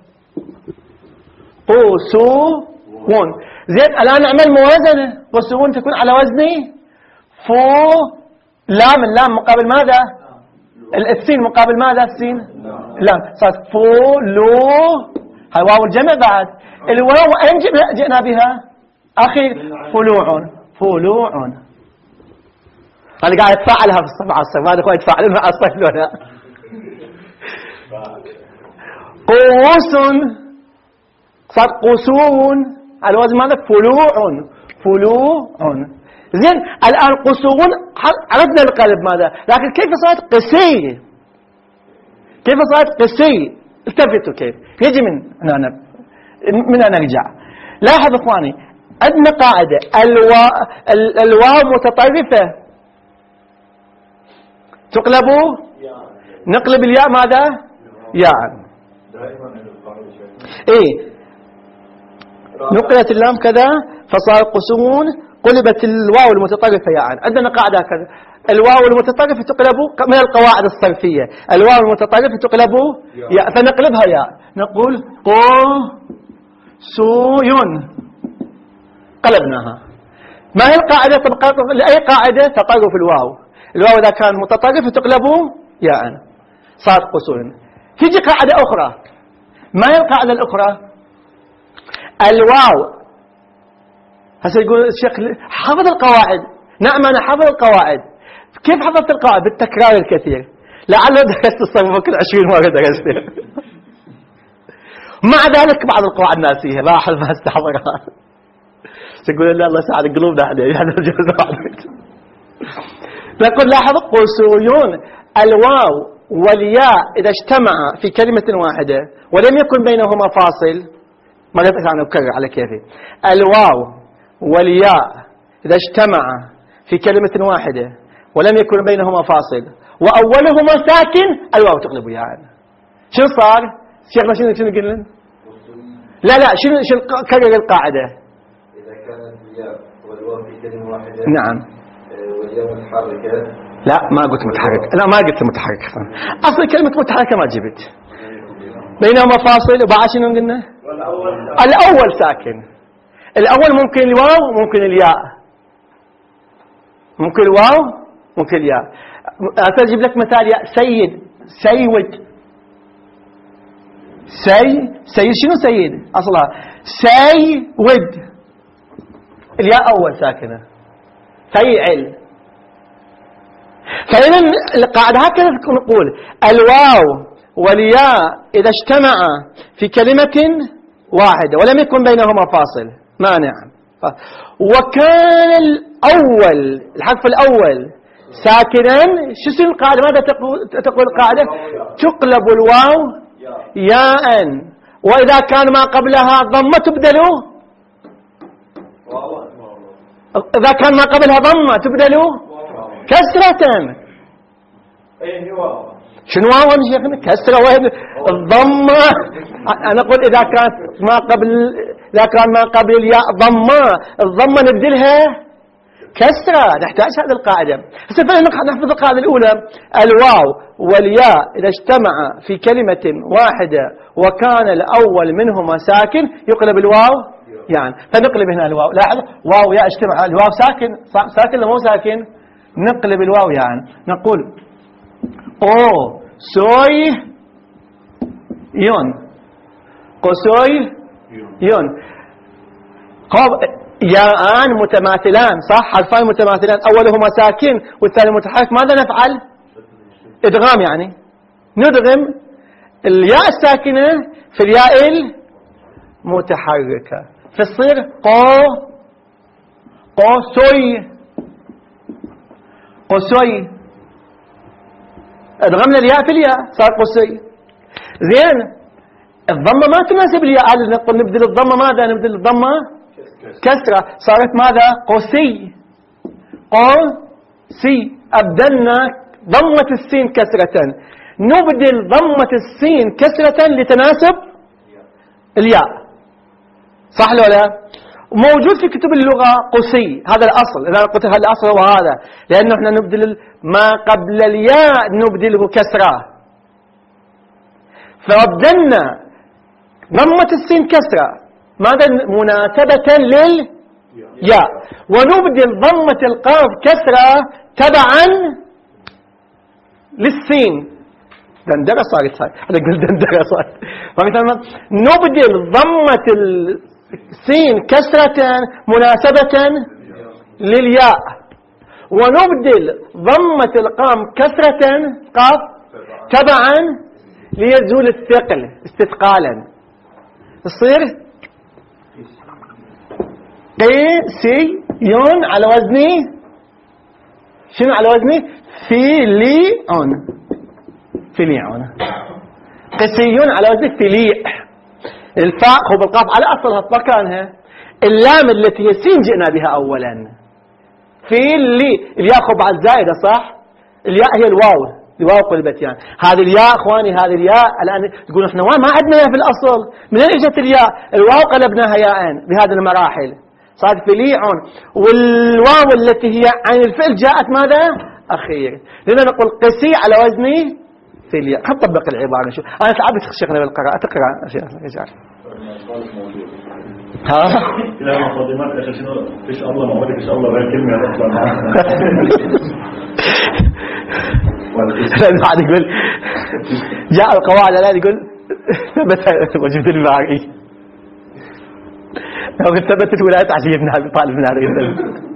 قو سو ون. زين الآن نعمل موازنة، قو سو ون تكون على وزني فو لام، اللام مقابل ماذا؟ السين مقابل ماذا؟ السين لام، صارت فو لو، هاي واو الجمع. بعد الواو أين جئنا بها؟ أخي فلوع فلوع. أنا قاعد أتفاعلها في الصف على الصف، هذا أخوة يتفاعلون مع الصف لولا. قوس صار قسون على وزن ماذا؟ فلوع فلوع. زين الآن قسون عرفنا القلب ماذا، لكن كيف صارت قسي؟ كيف صارت قسي؟ التفتوا كيف يجي من هنا، من هنا نرجع. لاحظ اخواني عندنا قاعدة الوا... الواو متطرفة تقلب، نقلب الياء ماذا؟ ياء. ايه نقلت اللام كذا فصار قسون، قلبت الواو المتطرفة ياء. عندنا قاعدة كذا، الواو المتطرفة تقلب من القواعد الصرفية، الواو المتطرفة تقلب ياء، فنقلبها ياء، نقول قو سو يون، قلبناها. ما هي القاعدة؟ طبقات لأي قاعدة تطرف الواو، الواو إذا كان متطرف تقلب ياء صارت قسون. تيجي قاعدة أخرى، ما هي القاعدة الأخرى؟ الواو هسه يقول الشيخ حفظ القواعد. نعم أنا حفظ القواعد. كيف حفظت القواعد؟ بالتكرار الكثير، لعله درست الصف كل عشرين مرة درسته. مع ذلك بعض القواعد ناسيها، لاحظ ما استحضرها. يقول لا الله يساعد قلوبنا عليه يعني نقول لاحظ قسويون، الواو والياء إذا اجتمعا في كلمة واحدة ولم يكن بينهما فاصل، ما قلت أنا أكرر على كيفي، الواو والياء إذا اجتمعا في كلمة واحدة ولم يكن بينهما فاصل وأولهما ساكن، الواو تقلب ياء. يعني. شو صار؟ شيخنا شنو شنو قلنا؟ لا لا شنو شنو كرر القاعدة. إذا كانت الياء والواو في كلمة واحدة نعم والياء متحركة. لا ما قلت متحرك، لا ما قلت متحرك، أصل كلمة متحركة ما جبت بينهما فاصل. وبعد شنو قلنا؟ الأول ساكن، الأول ممكن الواو ممكن الياء، ممكن الواو ممكن الياء. أجيب لك مثال يا سيد، سيود، سي سيد شنو سيد أصلا؟ سيود، الياء أول ساكنة، فيعل. فإذا القاعدة هكذا نقول الواو والياء إذا اجتمعا في كلمة واحدة ولم يكن بينهما فاصل مانع، وكان الأول الحرف الأول ساكنا، شو اسم القاعدة؟ ماذا تقول تقول القاعدة؟ تقلب الواو ياء، وإذا كان ما قبلها ضمة تبدل، إذا كان ما قبلها ضمة تبدل كسرة. شنو واو يا شيخنا؟ كسرة وين الضمة؟ أنا أقول إذا كانت ما قبل، إذا كان ما قبل الياء ضمة، الضمة نبدلها كسرة، نحتاج هذه القاعدة. هسه نحفظ القاعدة الأولى: الواو والياء إذا اجتمعا في كلمة واحدة وكان الأول منهما ساكن يقلب الواو يعني. فنقلب هنا الواو، لاحظ واو ياء اجتمع، الواو ساكن، ساكن ولا مو ساكن؟ نقلب الواو يعني، نقول أو سوي يون، قصوي يون. ياءان متماثلان، صح؟ حرفان متماثلان، أولهما ساكن والثاني متحرك. ماذا نفعل؟ إدغام يعني، ندغم الياء الساكنة في الياء المتحركة فتصير قو قصوي قصوي. أدغمنا الياء في الياء صار قصوي. زين، الضمة ما تناسب الياء، نقول نبدل الضمة ماذا؟ نبدل الضمة كسرة، صارت ماذا؟ قوسي قوسي. أبدلنا ضمة السين كسرة، نبدل ضمة السين كسرة لتناسب الياء، صح ولا لا؟ موجود في كتب اللغة قوسي، هذا الأصل. إذا قلت هذا الأصل هو هذا، لأنه احنا نبدل ما قبل الياء نبدله كسرة، فأبدلنا ضمة السين كسرة ماذا؟ مناسبة للياء، ونبدل ضمة القاف كسرة تبعا للسين. دندرة صارت هاي، هذا قل دندرة صارت. نبدل ضمة السين كسرة مناسبة للياء، ونبدل ضمة القام كسرة قاف تبعا ليزول الثقل استثقالا. تصير قيسيون على وزني شنو؟ على وزني فيليون. فيليون قيسيون على وزني فيليع. الفاء هو بالقاف على أصلها في مكانها، اللام التي هي سين جئنا بها أولا. فيلي الياء خب على الزائدة، صح؟ الياء هي الواو، الواو قلبت يعني. هذه الياء اخواني، هذه الياء الان تقول احنا ما عندنا في الاصل، من اين اجت الياء؟ الواو قلبناها ياء بهذه المراحل، صارت فيليعون. والواو التي هي عين الفعل جاءت ماذا؟ اخير. لذا نقول قسي على وزني فيليع. خل نطبق العباره نشوف. انا تعبت شيخنا بالقراءه، تقرا شيخنا. ها؟ لا مقدمات يا شنو؟ فيش الله ما ودك، فيش الله غير كلمه اصلا. بعد يقول جاء القواعد الآن يقول ثبت وجود المعي، لو ثبتت ولاية علي بن أبي طالب من هذا.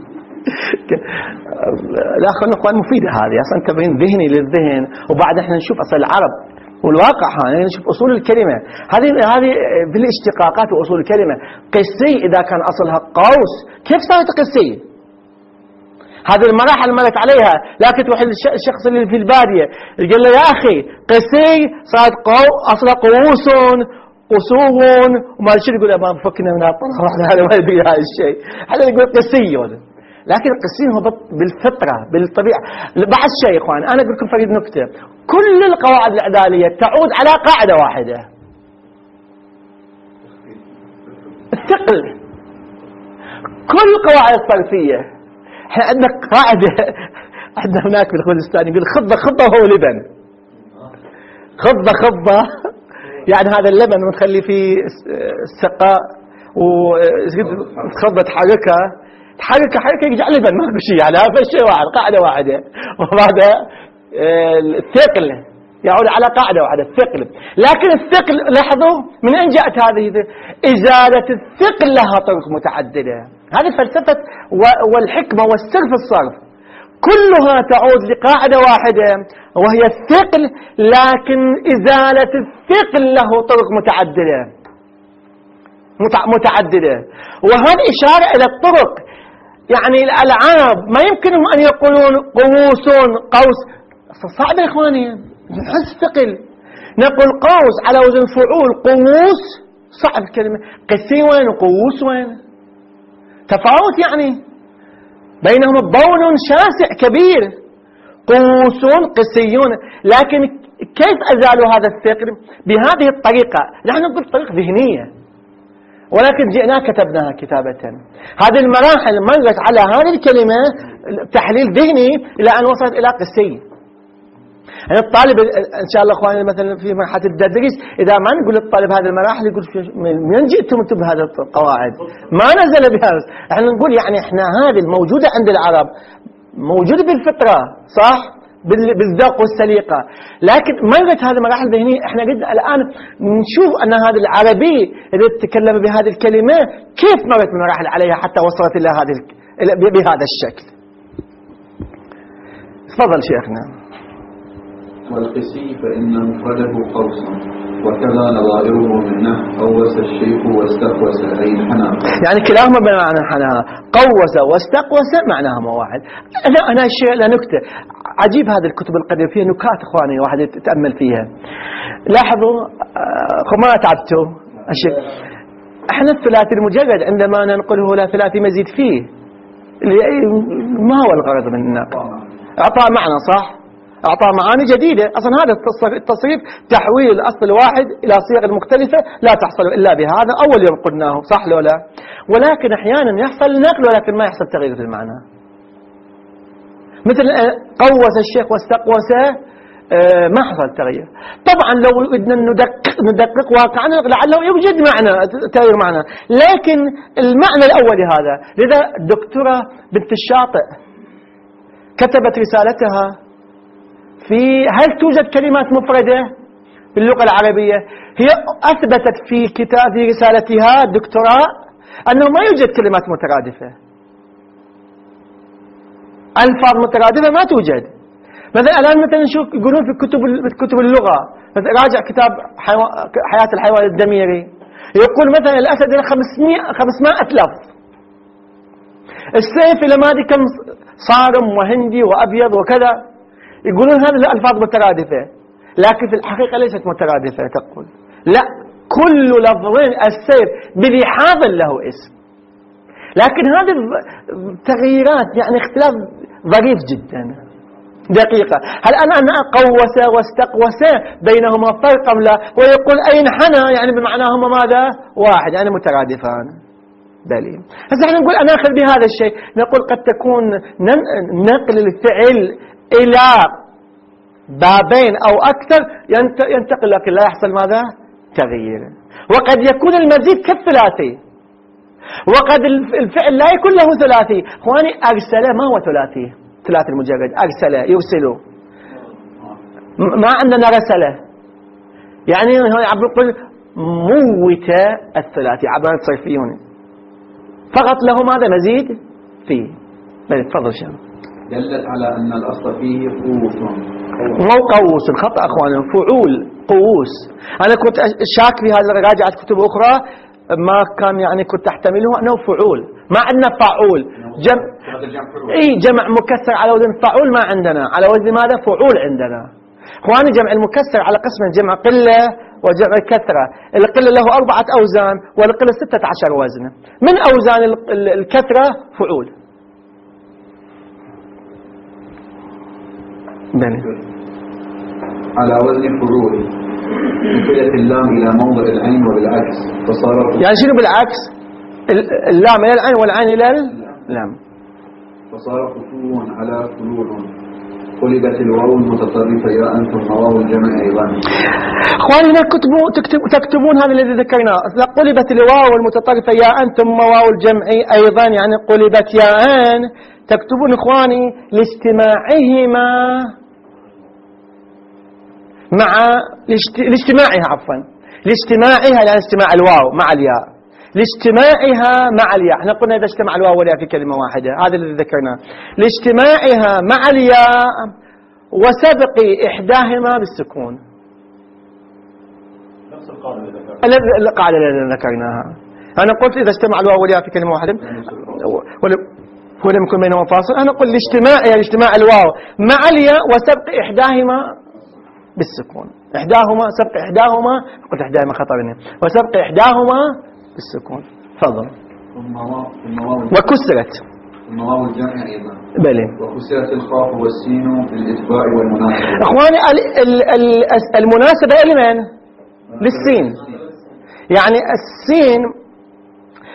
لا أخوان أخوان مفيدة هذه أصلا، تبين ذهني للذهن. وبعد احنا نشوف أصل العرب والواقع، يعني نشوف أصول الكلمة هذه هذه في الاشتقاقات وأصول الكلمة. قسي إذا كان أصلها قوس كيف صارت قسي؟ هذه المراحل مرت عليها. لكن تروح الشخص اللي في البادية يقول له يا أخي قسي صارت قو أصلا قوس قصوون وما شو يقول ما فكنا من هذا، هذا ما يدري هذا الشيء، هذا يقول قسي. لكن القسي هو بالفطرة بالطبيعة. بعد شيء إخوان، أنا أقول لكم فريد نكتة: كل القواعد الإعدادية تعود على قاعدة واحدة، الثقل. كل القواعد الصرفية احنا عندنا قاعدة، عندنا هناك في الكردستان يقول خضة خضة وهو لبن. خضة خضة يعني هذا اللبن ونخلي فيه السقاء وخضة تحركها تحركها حركة يجعل لبن، ما في شيء يعني. هذا شيء واحد، قاعدة واحدة. وهذا الثقل يعود على قاعدة واحدة، الثقل. لكن الثقل لاحظوا من أين جاءت هذه؟ إزالة الثقل لها طرق متعددة. هذه فلسفة والحكمة والسر في الصرف، كلها تعود لقاعدة واحدة وهي الثقل، لكن إزالة الثقل له طرق متعددة متعددة. وهذه إشارة إلى الطرق. يعني الألعاب ما يمكنهم أن يقولون قوس قوس، صعب يا إخواني نحس ثقل. نقول قوس على وزن فعول، قوس صعب كلمة. قسي وين وقوس وين؟ تفاوت يعني بينهم بون شاسع كبير. قوسون قسيون. لكن كيف أزالوا هذا الثقل؟ بهذه الطريقة. نحن نقول طريقة ذهنية. ولكن جئنا كتبناها كتابة. هذه المراحل مرت على هذه الكلمة تحليل ذهني إلى أن وصلت إلى قسي. يعني الطالب إن شاء الله أخواني مثلا في مرحلة التدريس إذا ما نقول للطالب هذه المراحل يقول من جئتم أنتم بهذه القواعد؟ ما نزل بها. احنا نقول يعني احنا هذه الموجودة عند العرب موجودة بالفطرة صح؟ بالذوق والسليقة، لكن مرت هذه المراحل الذهنية. احنا قد الآن نشوف أن هذا العربي اللي تكلم بهذه الكلمة كيف مرت من مراحل عليها حتى وصلت إلى هذه بهذا الشكل. تفضل شيخنا. والقسي فإن مفرده قوس، وكذا نظائره منه قوس الشيخ واستقوس أي انحنى. يعني كلاهما بمعنى انحنى. قوس واستقوس معناهما واحد. أنا أنا شيء لا نكتة عجيب، هذه الكتب القديمة فيها نكات إخواني واحد يتأمل فيها. لاحظوا آه ما تعبتوا الشيء. احنا الثلاثي المجرد عندما ننقله لا ثلاثي مزيد فيه ما هو الغرض من النقل؟ أعطى معنى صح؟ أعطى معاني جديدة. أصلا هذا التصريف تحويل الأصل الواحد إلى صيغ مختلفة لا تحصل إلا بهذا. أول يوم قلناه صح لو لا؟ ولكن أحيانا يحصل نقل ولكن ما يحصل تغيير في المعنى. مثل قوس الشيخ واستقوس ما حصل تغيير. طبعا لو بدنا ندقق, ندقق واقعا لعله يوجد معنى تغيير معنى، لكن المعنى الأول هذا. لذا الدكتورة بنت الشاطئ كتبت رسالتها في هل توجد كلمات مفردة باللغة العربية. هي أثبتت في كتاب في رسالتها الدكتوراه أنه ما يوجد كلمات مترادفة، ألفاظ مترادفة ما توجد. مثلا الآن مثلا نشوف يقولون في كتب كتب اللغة، مثلا راجع كتاب حياة الحيوان الدميري يقول مثلا الأسد له خمسمائة لفظ، السيف إلى ما أدري كم صارم وهندي وأبيض وكذا. يقولون هذه الألفاظ مترادفة، لكن في الحقيقة ليست مترادفة. تقول لا، كل لفظين السيف بلحاظ له اسم، لكن هذه التغييرات يعني اختلاف ظريف جدا دقيقة. هل أنا أنا قوس واستقوس بينهما فرق أم لا؟ ويقول أين حنى يعني بمعناهما ماذا؟ واحد يعني مترادفان. دليل. هسه احنا نقول أنا أخذ بهذا الشيء، نقول قد تكون نقل الفعل إلى بابين أو أكثر ينتقل، لكن لا يحصل ماذا؟ تغيير. وقد يكون المزيد كالثلاثي، وقد الفعل لا يكون له ثلاثي. اخواني أرسل ما هو ثلاثي؟ ثلاثي المجرد أرسل يرسل، ما عندنا رسله. يعني هو عبر يقول موت الثلاثي عبر الصرفيون فقط له ماذا مزيد فيه. تفضل شيخ. دلت على أن الأصل فيه قوس. مو قوس، خطأ أخواني، فعول قوس. أنا كنت شاك في هذا، راجعت كتب أخرى ما كان يعني كنت أحتمله أنه فعول. ما عندنا فعول جمع. إيه جمع مكسر على وزن فعول ما عندنا، على وزن ماذا؟ فعول عندنا. أخواني جمع المكسر على قسم، جمع قلة وجمع كثرة. القلة له أربعة أوزان والقلة ستة عشر وزن. من أوزان الكثرة فعول. بني. على وزن فعول نقلت اللام إلى موضع العين وبالعكس فصار. يعني شنو بالعكس؟ اللام إلى العين والعين إلى اللام. فصار فتوح على فلوح. قلبت الواو المتطرفة يا أنتم واو الجمع أيضا. أخواننا كتبوا تكتب تكتبون هذا الذي ذكرناه. قلبت الواو المتطرفة يا أنتم واو الجمع أيضا، يعني قلبت يا أن. تكتبون إخواني لاجتماعهما مع لاجتماعها عفوا لاجتماعها يعني اجتماع الواو مع الياء، لاجتماعها مع الياء. احنا قلنا إذا اجتمع الواو والياء في كلمة واحدة، هذا الذي ذكرناه. لاجتماعها مع الياء وسبق إحداهما بالسكون. نفس القاعدة القاعدة التي ذكرناها. أنا قلت إذا اجتمع الواو والياء في كلمة واحدة ولم يكن بينهما فاصل، أنا أقول الاجتماع يعني اجتماع الواو مع الياء وسبق إحداهما بالسكون. إحداهما سبق إحداهما، قلت إحداهما خطأ مني، وسبق إحداهما بالسكون. تفضل. وكسرت ثم واو الجمع أيضا. بلى. وكسرت الخاء والسين في الإتباع والمناسبة. إخواني المناسبة لمن؟ للسين. يعني السين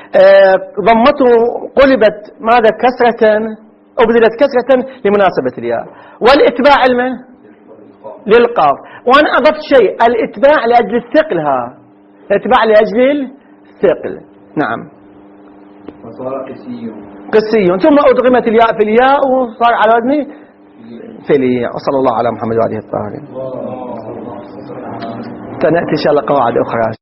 آه ضمته قلبت ماذا كسرة، أبدلت كسرة لمناسبة الياء. والإتباع المن للقاف. وأنا أضفت شيء، الإتباع لأجل الثقل، ها الإتباع لأجل الثقل. نعم. فصار قسي قسي، ثم أدغمت الياء في الياء وصار على وزن فعلي. وصلى الله على محمد وعليه الطاهرين. سنأتي إن شاء الله قواعد أخرى.